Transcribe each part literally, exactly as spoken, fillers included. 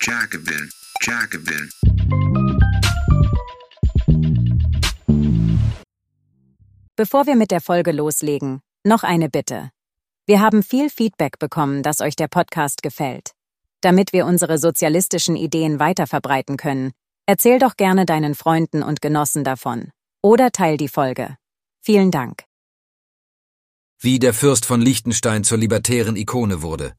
Jacobin, Jacobin. Bevor wir mit der Folge loslegen, noch eine Bitte. Wir haben viel Feedback bekommen, dass euch der Podcast gefällt. Damit wir unsere sozialistischen Ideen weiterverbreiten können, erzähl doch gerne deinen Freunden und Genossen davon. Oder teil die Folge. Vielen Dank. Wie der Fürst von Liechtenstein zur libertären Ikone wurde.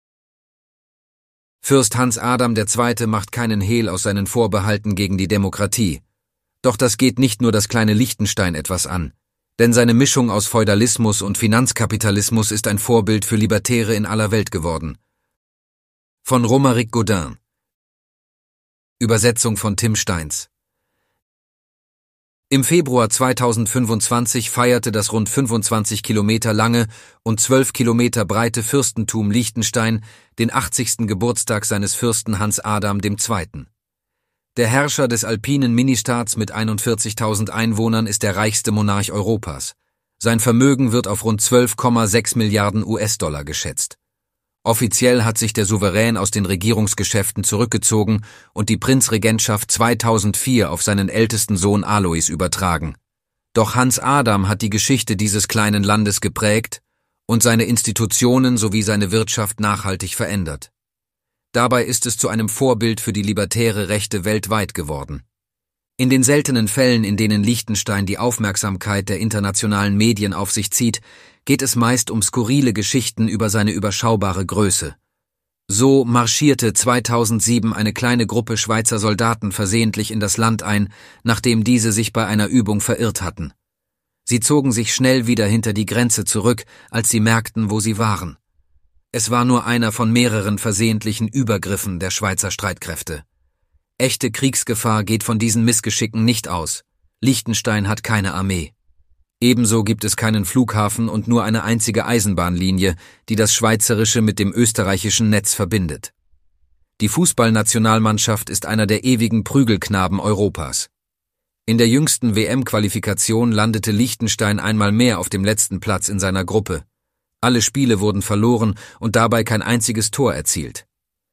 Fürst Hans Adam der Zweite macht keinen Hehl aus seinen Vorbehalten gegen die Demokratie. Doch das geht nicht nur das kleine Liechtenstein etwas an. Denn seine Mischung aus Feudalismus und Finanzkapitalismus ist ein Vorbild für Libertäre in aller Welt geworden. Von Romaric Gaudin. Übersetzung von Tim Steins. Im Februar zweitausendfünfundzwanzig feierte das rund fünfundzwanzig Kilometer lange und zwölf Kilometer breite Fürstentum Liechtenstein den achtzigsten Geburtstag seines Fürsten Hans Adam der Zweite. Der Herrscher des alpinen Ministaats mit einundvierzigtausend Einwohnern ist der reichste Monarch Europas. Sein Vermögen wird auf rund zwölf Komma sechs Milliarden U S-Dollar geschätzt. Offiziell hat sich der Souverän aus den Regierungsgeschäften zurückgezogen und die Prinzregentschaft zweitausendvier auf seinen ältesten Sohn Alois übertragen. Doch Hans Adam hat die Geschichte dieses kleinen Landes geprägt und seine Institutionen sowie seine Wirtschaft nachhaltig verändert. Dabei ist es zu einem Vorbild für die libertäre Rechte weltweit geworden. In den seltenen Fällen, in denen Liechtenstein die Aufmerksamkeit der internationalen Medien auf sich zieht, geht es meist um skurrile Geschichten über seine überschaubare Größe. So marschierte zweitausendsieben eine kleine Gruppe Schweizer Soldaten versehentlich in das Land ein, nachdem diese sich bei einer Übung verirrt hatten. Sie zogen sich schnell wieder hinter die Grenze zurück, als sie merkten, wo sie waren. Es war nur einer von mehreren versehentlichen Übergriffen der Schweizer Streitkräfte. Echte Kriegsgefahr geht von diesen Missgeschicken nicht aus. Liechtenstein hat keine Armee. Ebenso gibt es keinen Flughafen und nur eine einzige Eisenbahnlinie, die das schweizerische mit dem österreichischen Netz verbindet. Die Fußballnationalmannschaft ist einer der ewigen Prügelknaben Europas. In der jüngsten W M-Qualifikation landete Liechtenstein einmal mehr auf dem letzten Platz in seiner Gruppe. Alle Spiele wurden verloren und dabei kein einziges Tor erzielt.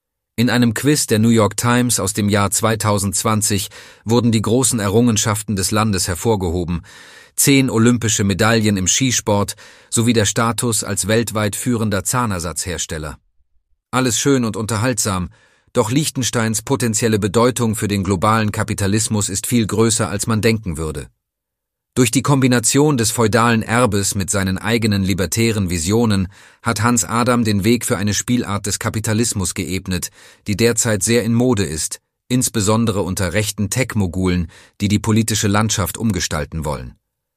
In einem Quiz der New York Times aus dem Jahr zweitausendzwanzig wurden die großen Errungenschaften des Landes hervorgehoben, zehn olympische Medaillen im Skisport sowie der Status als weltweit führender Zahnersatzhersteller. Alles schön und unterhaltsam, doch Liechtensteins potenzielle Bedeutung für den globalen Kapitalismus ist viel größer, als man denken würde. Durch die Kombination des feudalen Erbes mit seinen eigenen libertären Visionen hat Hans Adam den Weg für eine Spielart des Kapitalismus geebnet, die derzeit sehr in Mode ist, insbesondere unter rechten Tech-Mogulen, die die politische Landschaft umgestalten wollen.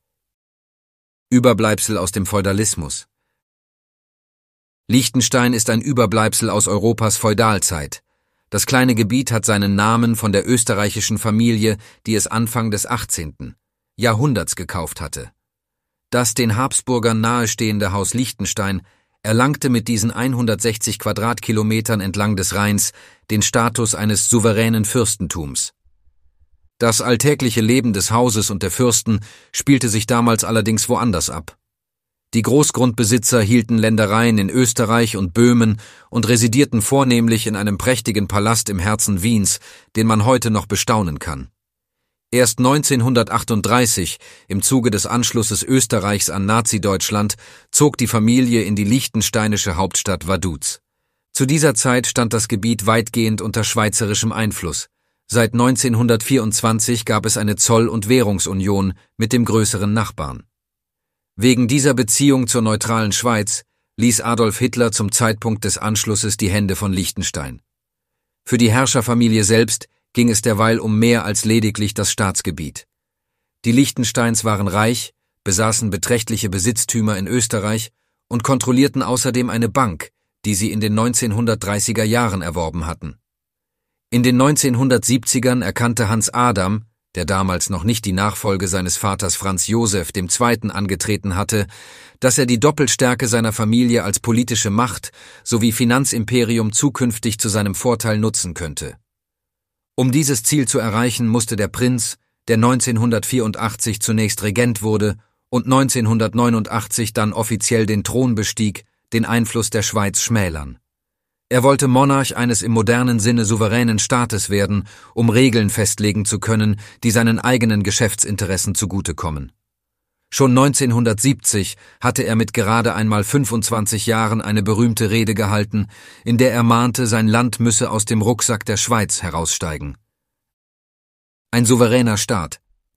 Überbleibsel aus dem Feudalismus. Liechtenstein ist ein Überbleibsel aus Europas Feudalzeit. Das kleine Gebiet hat seinen Namen von der österreichischen Familie, die es Anfang des achtzehnten Jahrhunderts gekauft hatte. Das den Habsburgern nahestehende Haus Liechtenstein erlangte mit diesen hundertsechzig Quadratkilometern entlang des Rheins den Status eines souveränen Fürstentums. Das alltägliche Leben des Hauses und der Fürsten spielte sich damals allerdings woanders ab. Die Großgrundbesitzer hielten Ländereien in Österreich und Böhmen und residierten vornehmlich in einem prächtigen Palast im Herzen Wiens, den man heute noch bestaunen kann. Erst neunzehnhundertachtunddreißig, im Zuge des Anschlusses Österreichs an Nazi-Deutschland, zog die Familie in die liechtensteinische Hauptstadt Vaduz. Zu dieser Zeit stand das Gebiet weitgehend unter schweizerischem Einfluss. Seit neunzehnhundertvierundzwanzig gab es eine Zoll- und Währungsunion mit dem größeren Nachbarn. Wegen dieser Beziehung zur neutralen Schweiz ließ Adolf Hitler zum Zeitpunkt des Anschlusses die Hände von Liechtenstein. Für die Herrscherfamilie selbst ging es derweil um mehr als lediglich das Staatsgebiet. Die Liechtensteins waren reich, besaßen beträchtliche Besitztümer in Österreich und kontrollierten außerdem eine Bank, die sie in den neunzehnhundertdreißiger Jahren erworben hatten. In den neunzehnhundertsiebzigern erkannte Hans Adam, der damals noch nicht die Nachfolge seines Vaters Franz Josef der Zweite angetreten hatte, dass er die Doppelstärke seiner Familie als politische Macht sowie Finanzimperium zukünftig zu seinem Vorteil nutzen könnte. Um dieses Ziel zu erreichen, musste der Prinz, der neunzehnhundertvierundachtzig zunächst Regent wurde und neunzehnhundertneunundachtzig dann offiziell den Thron bestieg, den Einfluss der Schweiz schmälern. Er wollte Monarch eines im modernen Sinne souveränen Staates werden, um Regeln festlegen zu können, die seinen eigenen Geschäftsinteressen zugutekommen. Schon neunzehnhundertsiebzig hatte er mit gerade einmal fünfundzwanzig Jahren eine berühmte Rede gehalten, in der er mahnte, sein Land müsse aus dem Rucksack der Schweiz heraussteigen. Ein souveräner Staat.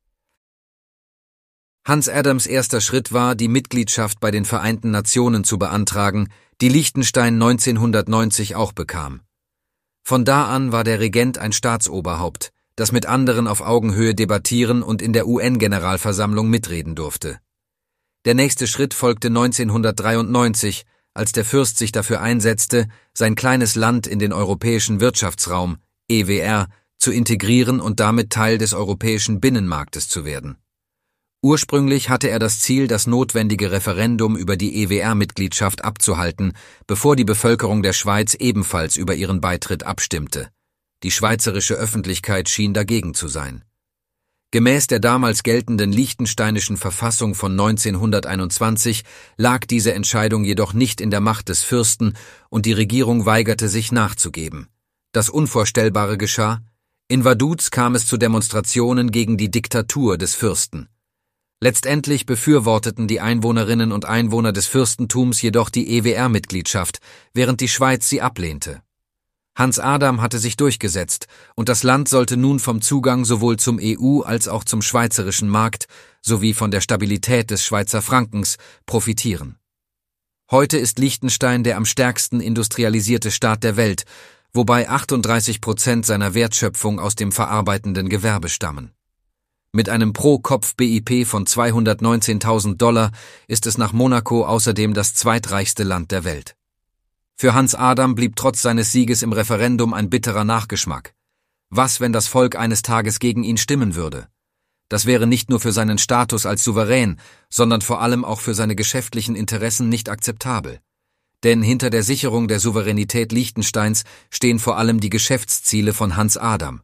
Hans Adams erster Schritt war, die Mitgliedschaft bei den Vereinten Nationen zu beantragen, die Liechtenstein neunzehnhundertneunzig auch bekam. Von da an war der Regent ein Staatsoberhaupt, das mit anderen auf Augenhöhe debattieren und in der U N-Generalversammlung mitreden durfte. Der nächste Schritt folgte neunzehnhundertdreiundneunzig, als der Fürst sich dafür einsetzte, sein kleines Land in den Europäischen Wirtschaftsraum, E W R, zu integrieren und damit Teil des europäischen Binnenmarktes zu werden. Ursprünglich hatte er das Ziel, das notwendige Referendum über die E W R-Mitgliedschaft abzuhalten, bevor die Bevölkerung der Schweiz ebenfalls über ihren Beitritt abstimmte. Die schweizerische Öffentlichkeit schien dagegen zu sein. Gemäß der damals geltenden liechtensteinischen Verfassung von neunzehnhunderteinundzwanzig lag diese Entscheidung jedoch nicht in der Macht des Fürsten und die Regierung weigerte sich nachzugeben. Das Unvorstellbare geschah: In Vaduz kam es zu Demonstrationen gegen die Diktatur des Fürsten. Letztendlich befürworteten die Einwohnerinnen und Einwohner des Fürstentums jedoch die E W R-Mitgliedschaft, während die Schweiz sie ablehnte. Hans Adam hatte sich durchgesetzt, und das Land sollte nun vom Zugang sowohl zum E U- als auch zum schweizerischen Markt sowie von der Stabilität des Schweizer Frankens profitieren. Heute ist Liechtenstein der am stärksten industrialisierte Staat der Welt, wobei achtunddreißig Prozent seiner Wertschöpfung aus dem verarbeitenden Gewerbe stammen. Mit einem Pro-Kopf-B I P von zweihundertneunzehntausend Dollar ist es nach Monaco außerdem das zweitreichste Land der Welt. Für Hans Adam blieb trotz seines Sieges im Referendum ein bitterer Nachgeschmack. Was, wenn das Volk eines Tages gegen ihn stimmen würde? Das wäre nicht nur für seinen Status als Souverän, sondern vor allem auch für seine geschäftlichen Interessen nicht akzeptabel. Denn hinter der Sicherung der Souveränität Liechtensteins stehen vor allem die Geschäftsziele von Hans Adam.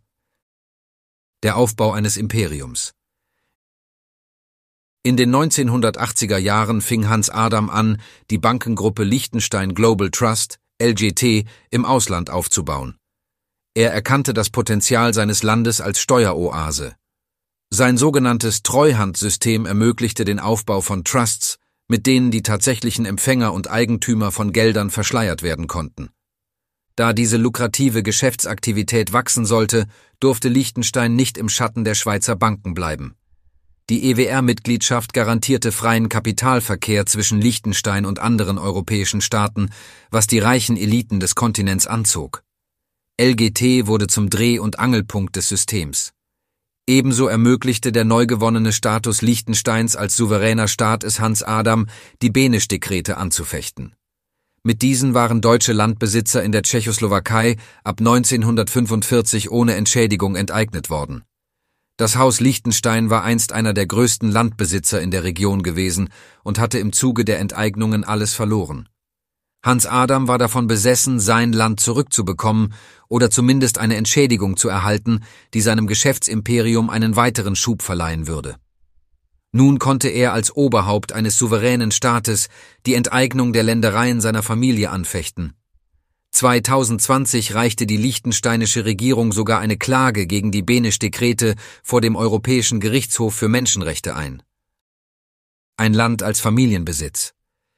Der Aufbau eines Imperiums. In den neunzehnhundertachtziger Jahren fing Hans Adam an, die Bankengruppe Liechtenstein Global Trust, L G T, im Ausland aufzubauen. Er erkannte das Potenzial seines Landes als Steueroase. Sein sogenanntes Treuhandsystem ermöglichte den Aufbau von Trusts, mit denen die tatsächlichen Empfänger und Eigentümer von Geldern verschleiert werden konnten. Da diese lukrative Geschäftsaktivität wachsen sollte, durfte Liechtenstein nicht im Schatten der Schweizer Banken bleiben. Die E W R-Mitgliedschaft garantierte freien Kapitalverkehr zwischen Liechtenstein und anderen europäischen Staaten, was die reichen Eliten des Kontinents anzog. L G T wurde zum Dreh- und Angelpunkt des Systems. Ebenso ermöglichte der neu gewonnene Status Liechtensteins als souveräner Staat es Hans Adam, die Beneš-Dekrete anzufechten. Mit diesen waren deutsche Landbesitzer in der Tschechoslowakei ab neunzehnhundertfünfundvierzig ohne Entschädigung enteignet worden. Das Haus Liechtenstein war einst einer der größten Landbesitzer in der Region gewesen und hatte im Zuge der Enteignungen alles verloren. Hans Adam war davon besessen, sein Land zurückzubekommen oder zumindest eine Entschädigung zu erhalten, die seinem Geschäftsimperium einen weiteren Schub verleihen würde. Nun konnte er als Oberhaupt eines souveränen Staates die Enteignung der Ländereien seiner Familie anfechten. zweitausendzwanzig reichte die liechtensteinische Regierung sogar eine Klage gegen die Beneš-Dekrete vor dem Europäischen Gerichtshof für Menschenrechte ein. Ein Land als Familienbesitz.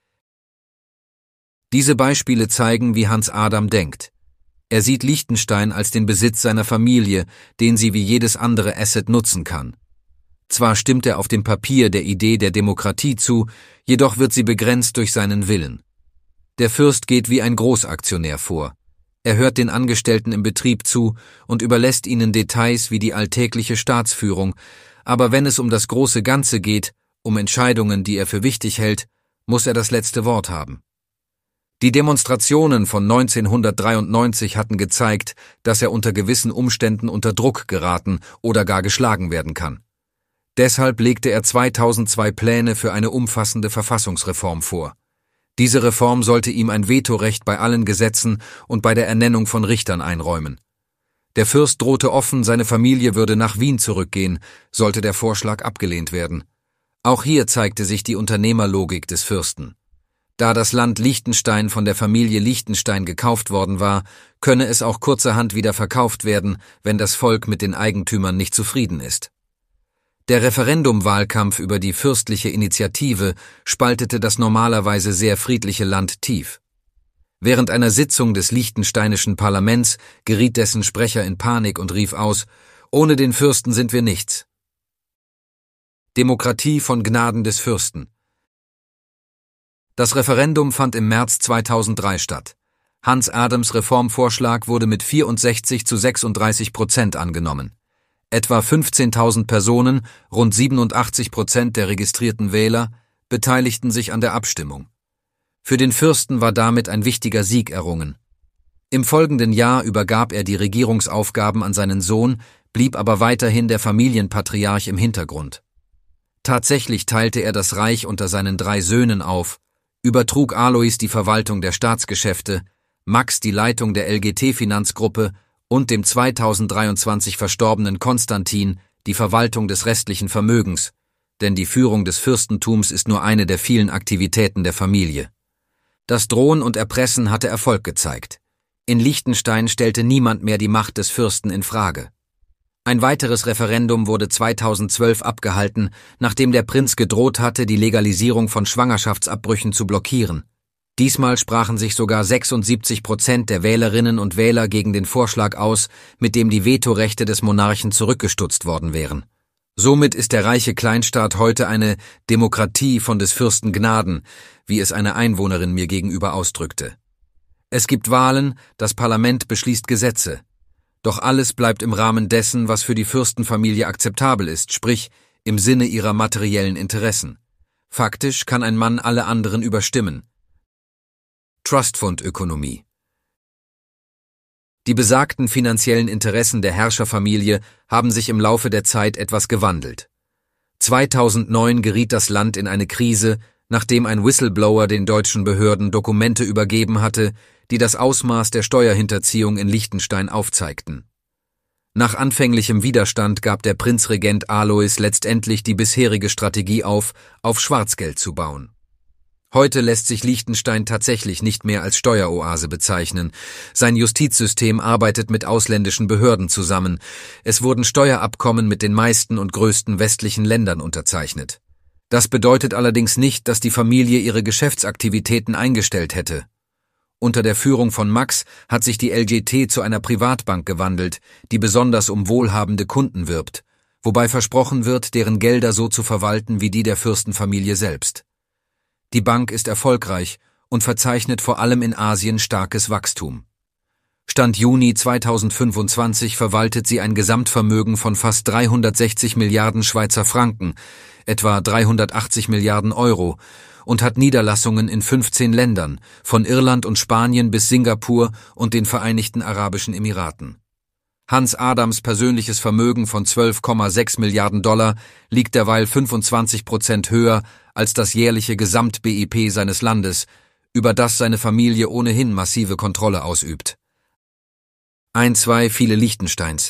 Diese Beispiele zeigen, wie Hans Adam denkt. Er sieht Liechtenstein als den Besitz seiner Familie, den sie wie jedes andere Asset nutzen kann. Zwar stimmt er auf dem Papier der Idee der Demokratie zu, jedoch wird sie begrenzt durch seinen Willen. Der Fürst geht wie ein Großaktionär vor. Er hört den Angestellten im Betrieb zu und überlässt ihnen Details wie die alltägliche Staatsführung, aber wenn es um das große Ganze geht, um Entscheidungen, die er für wichtig hält, muss er das letzte Wort haben. Die Demonstrationen von neunzehnhundertdreiundneunzig hatten gezeigt, dass er unter gewissen Umständen unter Druck geraten oder gar geschlagen werden kann. Deshalb legte er zweitausendzwei Pläne für eine umfassende Verfassungsreform vor. Diese Reform sollte ihm ein Vetorecht bei allen Gesetzen und bei der Ernennung von Richtern einräumen. Der Fürst drohte offen, seine Familie würde nach Wien zurückgehen, sollte der Vorschlag abgelehnt werden. Auch hier zeigte sich die Unternehmerlogik des Fürsten. Da das Land Liechtenstein von der Familie Liechtenstein gekauft worden war, könne es auch kurzerhand wieder verkauft werden, wenn das Volk mit den Eigentümern nicht zufrieden ist. Der Referendumwahlkampf über die fürstliche Initiative spaltete das normalerweise sehr friedliche Land tief. Während einer Sitzung des liechtensteinischen Parlaments geriet dessen Sprecher in Panik und rief aus: »Ohne den Fürsten sind wir nichts.« Demokratie von Gnaden des Fürsten. Das Referendum fand im März zweitausenddrei statt. Hans Adams Reformvorschlag wurde mit vierundsechzig zu sechsunddreißig Prozent angenommen. Etwa fünfzehntausend Personen, rund siebenundachtzig Prozent der registrierten Wähler, beteiligten sich an der Abstimmung. Für den Fürsten war damit ein wichtiger Sieg errungen. Im folgenden Jahr übergab er die Regierungsaufgaben an seinen Sohn, blieb aber weiterhin der Familienpatriarch im Hintergrund. Tatsächlich teilte er das Reich unter seinen drei Söhnen auf, übertrug Alois die Verwaltung der Staatsgeschäfte, Max die Leitung der L G T-Finanzgruppe und dem zweitausenddreiundzwanzig verstorbenen Konstantin die Verwaltung des restlichen Vermögens, denn die Führung des Fürstentums ist nur eine der vielen Aktivitäten der Familie. Das Drohen und Erpressen hatte Erfolg gezeigt. In Liechtenstein stellte niemand mehr die Macht des Fürsten in Frage. Ein weiteres Referendum wurde zweitausendzwölf abgehalten, nachdem der Prinz gedroht hatte, die Legalisierung von Schwangerschaftsabbrüchen zu blockieren. Diesmal sprachen sich sogar sechsundsiebzig Prozent der Wählerinnen und Wähler gegen den Vorschlag aus, mit dem die Vetorechte des Monarchen zurückgestutzt worden wären. Somit ist der reiche Kleinstaat heute eine Demokratie von des Fürsten Gnaden, wie es eine Einwohnerin mir gegenüber ausdrückte. Es gibt Wahlen, das Parlament beschließt Gesetze. Doch alles bleibt im Rahmen dessen, was für die Fürstenfamilie akzeptabel ist, sprich im Sinne ihrer materiellen Interessen. Faktisch kann ein Mann alle anderen überstimmen. Trustfund-Ökonomie. Die besagten finanziellen Interessen der Herrscherfamilie haben sich im Laufe der Zeit etwas gewandelt. zweitausendneun geriet das Land in eine Krise, nachdem ein Whistleblower den deutschen Behörden Dokumente übergeben hatte, die das Ausmaß der Steuerhinterziehung in Liechtenstein aufzeigten. Nach anfänglichem Widerstand gab der Prinzregent Alois letztendlich die bisherige Strategie auf, auf Schwarzgeld zu bauen. Heute lässt sich Liechtenstein tatsächlich nicht mehr als Steueroase bezeichnen. Sein Justizsystem arbeitet mit ausländischen Behörden zusammen. Es wurden Steuerabkommen mit den meisten und größten westlichen Ländern unterzeichnet. Das bedeutet allerdings nicht, dass die Familie ihre Geschäftsaktivitäten eingestellt hätte. Unter der Führung von Max hat sich die L G T zu einer Privatbank gewandelt, die besonders um wohlhabende Kunden wirbt, wobei versprochen wird, deren Gelder so zu verwalten wie die der Fürstenfamilie selbst. Die Bank ist erfolgreich und verzeichnet vor allem in Asien starkes Wachstum. Stand Juni zweitausendfünfundzwanzig verwaltet sie ein Gesamtvermögen von fast dreihundertsechzig Milliarden Schweizer Franken, etwa dreihundertachtzig Milliarden Euro, und hat Niederlassungen in fünfzehn Ländern, von Irland und Spanien bis Singapur und den Vereinigten Arabischen Emiraten. Hans Adams persönliches Vermögen von zwölf Komma sechs Milliarden Dollar liegt derweil fünfundzwanzig Prozent höher als das jährliche Gesamt-B I P seines Landes, über das seine Familie ohnehin massive Kontrolle ausübt. Ein, zwei, viele Liechtensteins.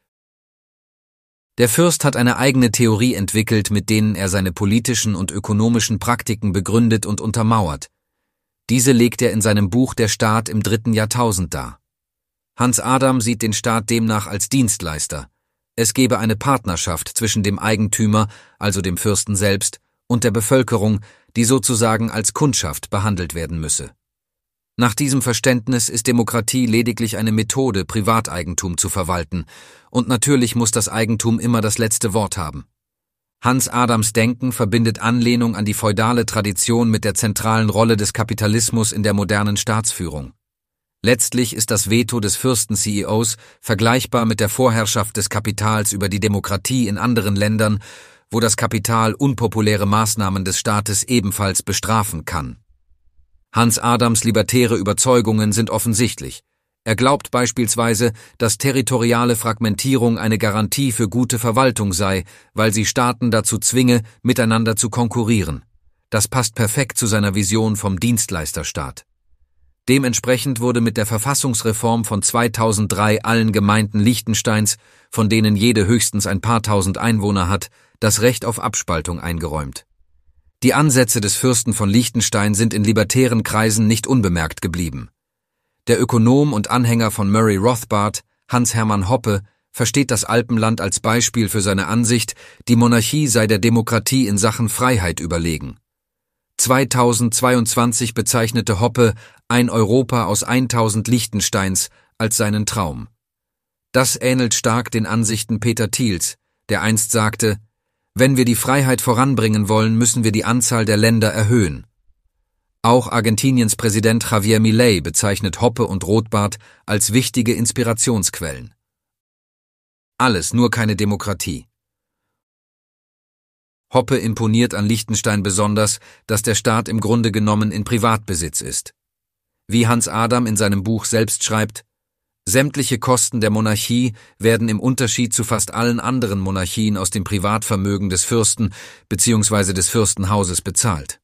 Der Fürst hat eine eigene Theorie entwickelt, mit denen er seine politischen und ökonomischen Praktiken begründet und untermauert. Diese legt er in seinem Buch Der Staat im dritten Jahrtausend dar. Hans Adam sieht den Staat demnach als Dienstleister. Es gebe eine Partnerschaft zwischen dem Eigentümer, also dem Fürsten selbst, und der Bevölkerung, die sozusagen als Kundschaft behandelt werden müsse. Nach diesem Verständnis ist Demokratie lediglich eine Methode, Privateigentum zu verwalten, und natürlich muss das Eigentum immer das letzte Wort haben. Hans Adams Denken verbindet Anlehnung an die feudale Tradition mit der zentralen Rolle des Kapitalismus in der modernen Staatsführung. Letztlich ist das Veto des Fürsten-C E Os vergleichbar mit der Vorherrschaft des Kapitals über die Demokratie in anderen Ländern, wo das Kapital unpopuläre Maßnahmen des Staates ebenfalls bestrafen kann. Hans Adams libertäre Überzeugungen sind offensichtlich. Er glaubt beispielsweise, dass territoriale Fragmentierung eine Garantie für gute Verwaltung sei, weil sie Staaten dazu zwinge, miteinander zu konkurrieren. Das passt perfekt zu seiner Vision vom Dienstleisterstaat. Dementsprechend wurde mit der Verfassungsreform von zweitausenddrei allen Gemeinden Liechtensteins, von denen jede höchstens ein paar tausend Einwohner hat, das Recht auf Abspaltung eingeräumt. Die Ansätze des Fürsten von Liechtenstein sind in libertären Kreisen nicht unbemerkt geblieben. Der Ökonom und Anhänger von Murray Rothbard, Hans-Hermann Hoppe, versteht das Alpenland als Beispiel für seine Ansicht, die Monarchie sei der Demokratie in Sachen Freiheit überlegen. zweitausendzweiundzwanzig bezeichnete Hoppe ein Europa aus tausend Liechtensteins als seinen Traum. Das ähnelt stark den Ansichten Peter Thiels, der einst sagte, wenn wir die Freiheit voranbringen wollen, müssen wir die Anzahl der Länder erhöhen. Auch Argentiniens Präsident Javier Milei bezeichnet Hoppe und Rothbard als wichtige Inspirationsquellen. Alles, nur keine Demokratie. Hoppe imponiert an Liechtenstein besonders, dass der Staat im Grunde genommen in Privatbesitz ist. Wie Hans Adam in seinem Buch selbst schreibt, sämtliche Kosten der Monarchie werden im Unterschied zu fast allen anderen Monarchien aus dem Privatvermögen des Fürsten bzw. des Fürstenhauses bezahlt.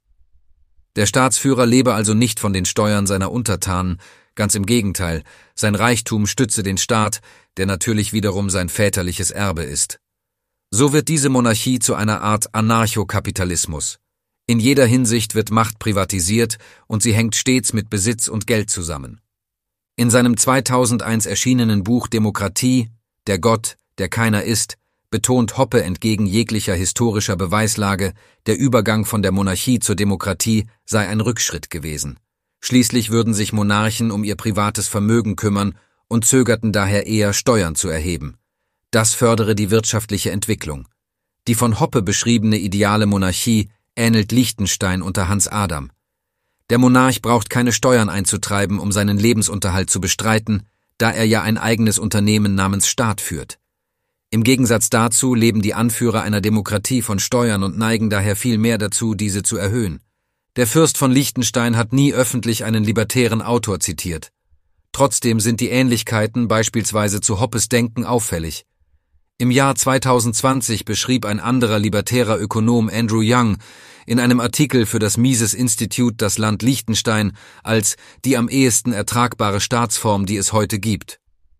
Der Staatsführer lebe also nicht von den Steuern seiner Untertanen, ganz im Gegenteil, sein Reichtum stütze den Staat, der natürlich wiederum sein väterliches Erbe ist. So wird diese Monarchie zu einer Art Anarchokapitalismus. In jeder Hinsicht wird Macht privatisiert und sie hängt stets mit Besitz und Geld zusammen. In seinem zweitausendeins erschienenen Buch Demokratie, der Gott, der keiner ist, betont Hoppe entgegen jeglicher historischer Beweislage, der Übergang von der Monarchie zur Demokratie sei ein Rückschritt gewesen. Schließlich würden sich Monarchen um ihr privates Vermögen kümmern und zögerten daher eher, Steuern zu erheben. Das fördere die wirtschaftliche Entwicklung. Die von Hoppe beschriebene ideale Monarchie ähnelt Liechtenstein unter Hans Adam. Der Monarch braucht keine Steuern einzutreiben, um seinen Lebensunterhalt zu bestreiten, da er ja ein eigenes Unternehmen namens Staat führt. Im Gegensatz dazu leben die Anführer einer Demokratie von Steuern und neigen daher viel mehr dazu, diese zu erhöhen. Der Fürst von Liechtenstein hat nie öffentlich einen libertären Autor zitiert. Trotzdem sind die Ähnlichkeiten beispielsweise zu Hoppes Denken auffällig. Im Jahr zweitausendzwanzig beschrieb ein anderer libertärer Ökonom Andrew Young in einem Artikel für das Mises Institute das Land Liechtenstein als die am ehesten ertragbare Staatsform, die es heute gibt.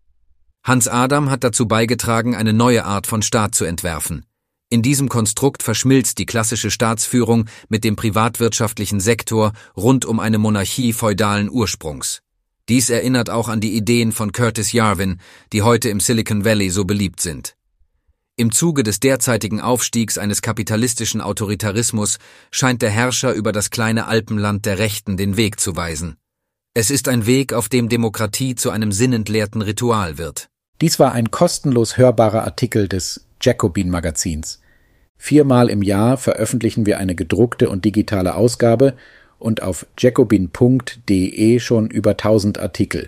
Hans Adam hat dazu beigetragen, eine neue Art von Staat zu entwerfen. In diesem Konstrukt verschmilzt die klassische Staatsführung mit dem privatwirtschaftlichen Sektor rund um eine Monarchie feudalen Ursprungs. Dies erinnert auch an die Ideen von Curtis Yarvin, die heute im Silicon Valley so beliebt sind. Im Zuge des derzeitigen Aufstiegs eines kapitalistischen Autoritarismus scheint der Herrscher über das kleine Alpenland der Rechten den Weg zu weisen. Es ist ein Weg, auf dem Demokratie zu einem sinnentleerten Ritual wird. Dies war ein kostenlos hörbarer Artikel des Jacobin-Magazins. Viermal im Jahr veröffentlichen wir eine gedruckte und digitale Ausgabe und auf jacobin punkt de schon über tausend Artikel.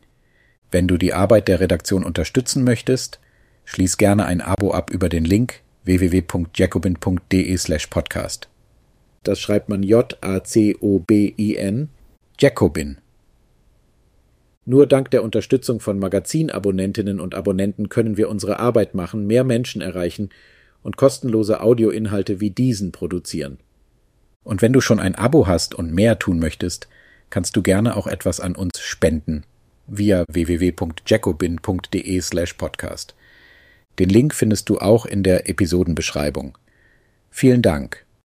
Wenn du die Arbeit der Redaktion unterstützen möchtest, schließ gerne ein Abo ab über den Link w w w punkt jacobin punkt de slash podcast. Das schreibt man J A C O B I N, Jacobin. Nur dank der Unterstützung von Magazinabonnentinnen und Abonnenten können wir unsere Arbeit machen, mehr Menschen erreichen und kostenlose Audioinhalte wie diesen produzieren. Und wenn du schon ein Abo hast und mehr tun möchtest, kannst du gerne auch etwas an uns spenden via w w w punkt jacobin punkt de slash podcast. Den Link findest du auch in der Episodenbeschreibung. Vielen Dank.